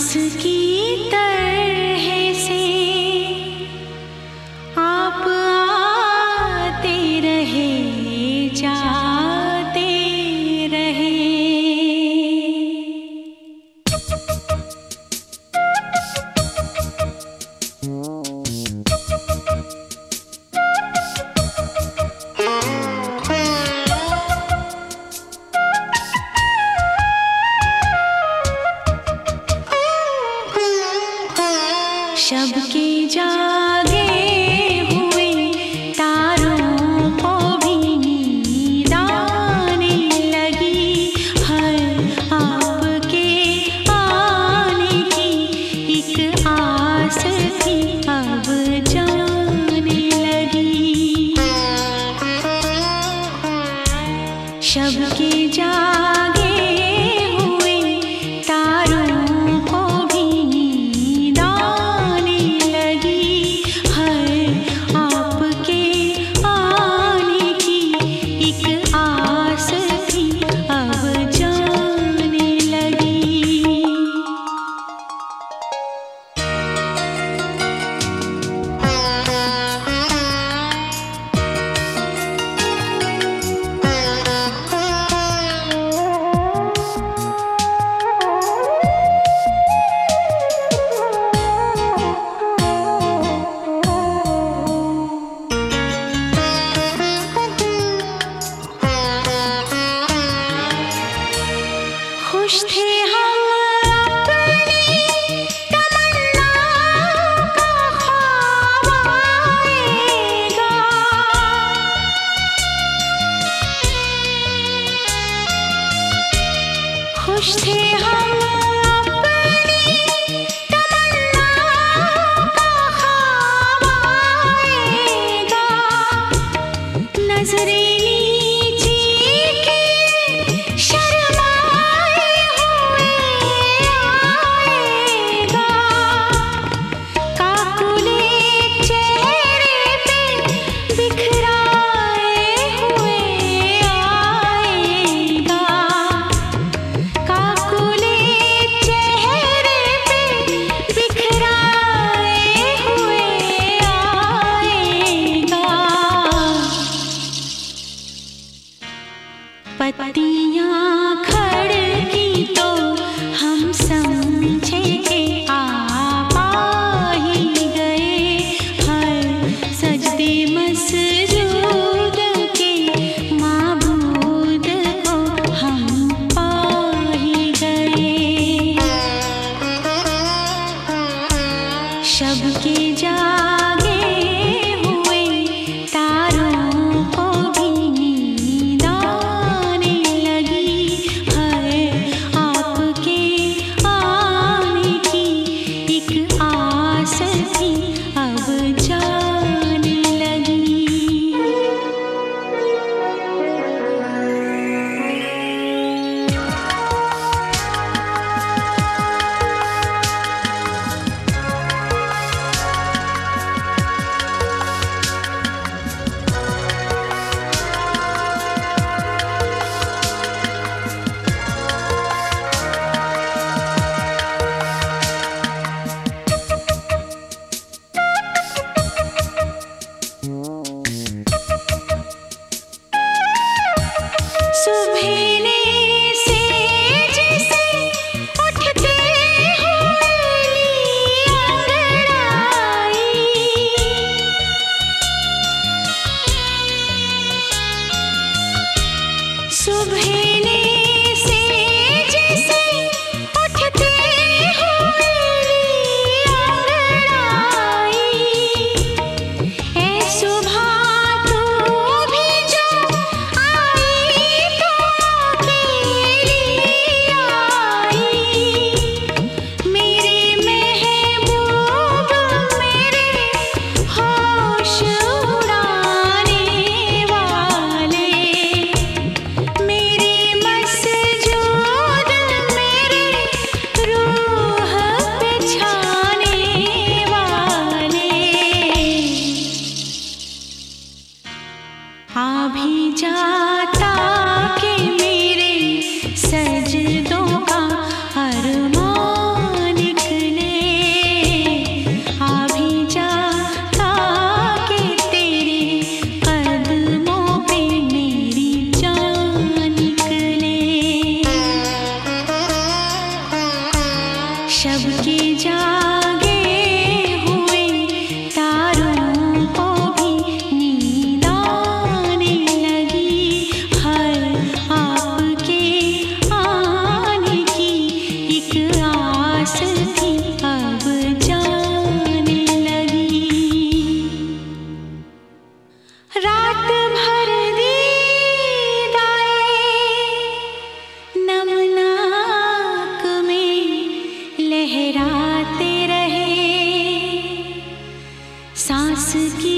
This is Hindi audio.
की तरह से आप आते रहे, जाते रहे। शब के जागे हुए तारों को भी नींद आने लगी, हर आपके आने की एक आस भी अब जाने लगी। शब के जागे खुश थे हम अपनी तमन्ना का ख्वाब आएगा। खुश थे हम अपनी तमन्ना का ख्वाब आएगा। नजरे पत्तियाँ खड़की तो हम समझे कि आप आ ही गए, हर सजदे मसजूद के माबूद को हम पा ही गए। शब के जागे हुए तारों को भी नींद आने लगी, हर आपके आने की एक आस भी अब जाने लगी। सजदों का अरमान के